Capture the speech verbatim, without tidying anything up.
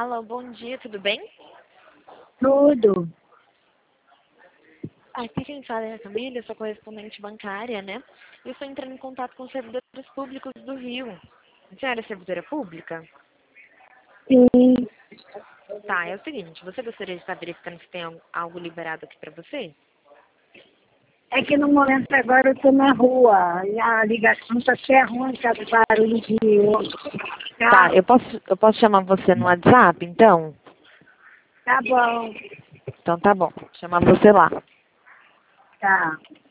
Alô, bom dia, tudo bem? Tudo. Aqui quem fala é a Camila, eu sou correspondente bancária, né? Eu estou entrando em contato com os servidores públicos do Rio. A senhora é servidora pública? Sim. Tá, é o seguinte, você gostaria de estar verificando se tem al- algo liberado aqui pra você? É que no momento agora eu estou na rua. E a ligação está até ruim, tá do barulho de Tá, carro. eu posso, eu posso chamar você no WhatsApp, então? Tá bom. Então tá bom, vou chamar você lá. Tá.